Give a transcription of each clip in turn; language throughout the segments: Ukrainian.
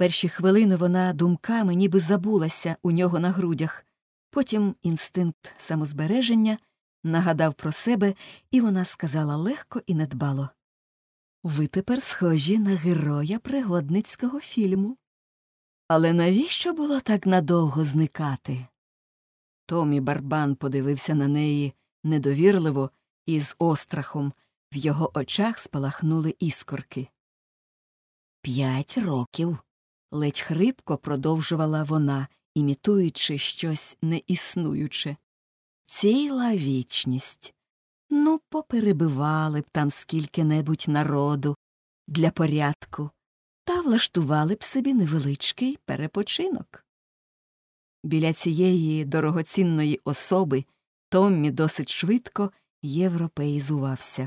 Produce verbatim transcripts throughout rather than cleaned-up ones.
Перші хвилини вона думками ніби забулася у нього на грудях. Потім інстинкт самозбереження нагадав про себе, і вона сказала легко і недбало: «Ви тепер схожі на героя пригодницького фільму». Але навіщо було так надовго зникати? Томмі Барбан подивився на неї недовірливо і з острахом. В його очах спалахнули іскорки. «П'ять років», — ледь хрипко продовжувала вона, імітуючи щось неіснуюче. «Ціла вічність. Ну, поперебивали б там скільки-небудь народу для порядку та влаштували б собі невеличкий перепочинок». Біля цієї дорогоцінної особи Томмі досить швидко європеїзувався.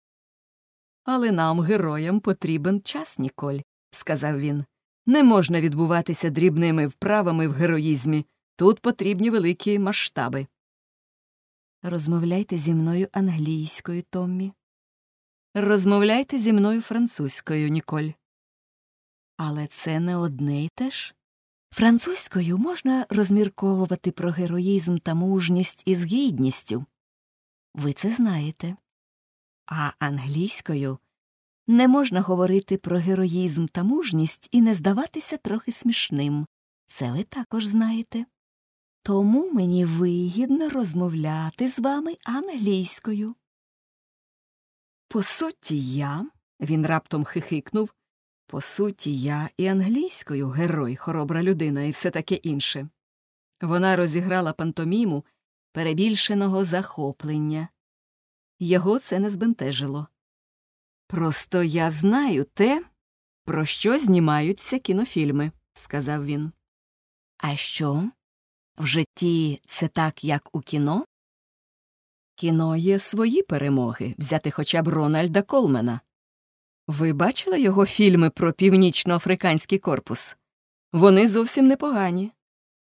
«Але нам, героям, потрібен час, Ніколь», — сказав він. «Не можна відбуватися дрібними вправами в героїзмі. Тут потрібні великі масштаби». «Розмовляйте зі мною англійською, Томмі». «Розмовляйте зі мною французькою, Ніколь». «Але це не одне й те ж. Французькою можна розмірковувати про героїзм та мужність із гідністю. Ви це знаєте. А англійською не можна говорити про героїзм та мужність і не здаватися трохи смішним. Це ви також знаєте. Тому мені вигідно розмовляти з вами англійською». «По суті, я», — він раптом хихикнув, «по суті, я і англійською герой, хоробра людина і все таке інше». Вона розіграла пантоміму перебільшеного захоплення. Його це не збентежило. «Просто я знаю те, про що знімаються кінофільми», — сказав він. «А що? В житті це так, як у кіно?» «Кіно є свої перемоги, взяти хоча б Рональда Колмена. Ви бачили його фільми про Північно-Африканський корпус? Вони зовсім непогані».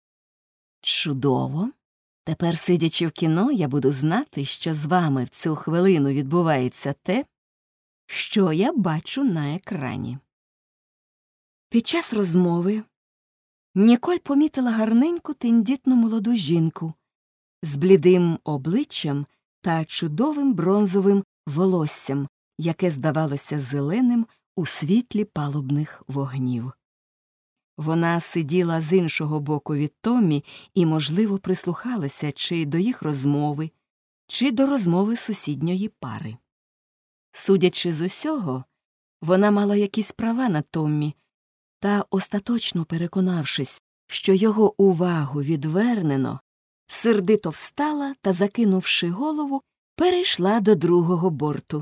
«Чудово. Тепер, сидячи в кіно, я буду знати, що з вами в цю хвилину відбувається те, що я бачу на екрані». Під час розмови Ніколь помітила гарненьку тендітну молоду жінку з блідим обличчям та чудовим бронзовим волоссям, яке здавалося зеленим у світлі палубних вогнів. Вона сиділа з іншого боку від Томмі і, можливо, прислухалася чи до їх розмови, чи до розмови сусідньої пари. Судячи з усього, вона мала якісь права на Томмі, та, остаточно переконавшись, що його увагу відвернено, сердито встала та, закинувши голову, перейшла до другого борту.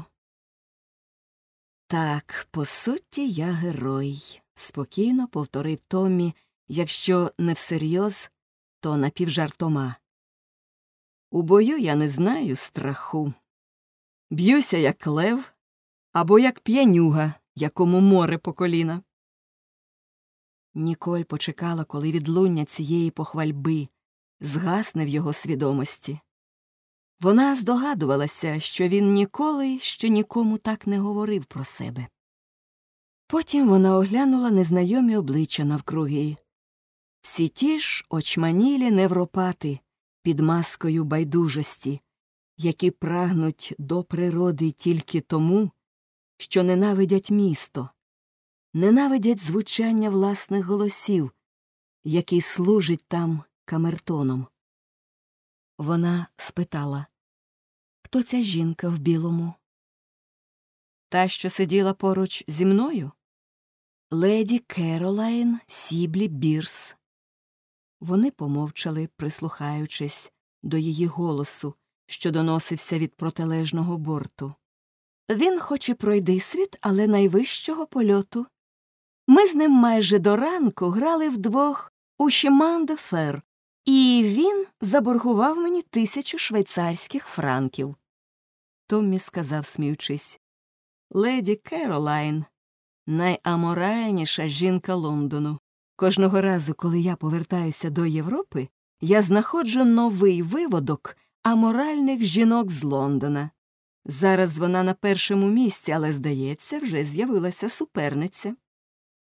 «Так, по суті, я герой», — спокійно повторив Томмі, якщо не всерйоз, то напівжартома. «У бою я не знаю страху. Б'юся, як лев, або як п'янюга, якому море по коліна». Ніколь почекала, коли відлуння цієї похвальби згасне в його свідомості. Вона здогадувалася, що він ніколи ще нікому так не говорив про себе. Потім вона оглянула незнайомі обличчя навкруги. Всі ті ж очманілі невропати під маскою байдужості, які прагнуть до природи тільки тому, що ненавидять місто, ненавидять звучання власних голосів, який служить там камертоном. Вона спитала: «Хто ця жінка в білому?» «Та, що сиділа поруч зі мною? Леді Керолайн Сіблі Бірс». Вони помовчали, прислухаючись до її голосу, що доносився від протилежного борту. «Він хоч і пройде світ, але найвищого польоту. Ми з ним майже до ранку грали вдвох у Шіман-де-Фер, і він заборгував мені тисячу швейцарських франків». Томмі сказав, сміючись: «Леді Керолайн – найаморальніша жінка Лондону. Кожного разу, коли я повертаюся до Європи, я знаходжу новий виводок аморальних жінок з Лондона. Зараз вона на першому місці, але, здається, вже з'явилася суперниця».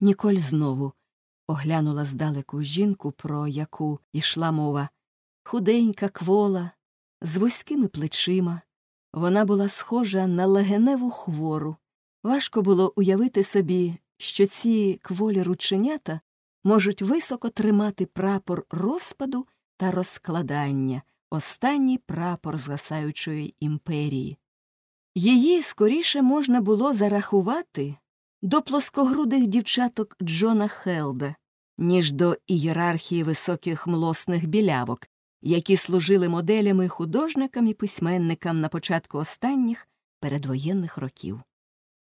Ніколь знову оглянула здалеку жінку, про яку йшла мова. Худенька, квола, з вузькими плечима. Вона була схожа на легеневу хвору. Важко було уявити собі, що ці кволі рученята можуть високо тримати прапор розпаду та розкладання, останній прапор згасаючої імперії. Її скоріше можна було зарахувати до плоскогрудих дівчаток Джона Хелда, ніж до ієрархії високих млосних білявок, які служили моделями художникам і письменникам на початку останніх передвоєнних років.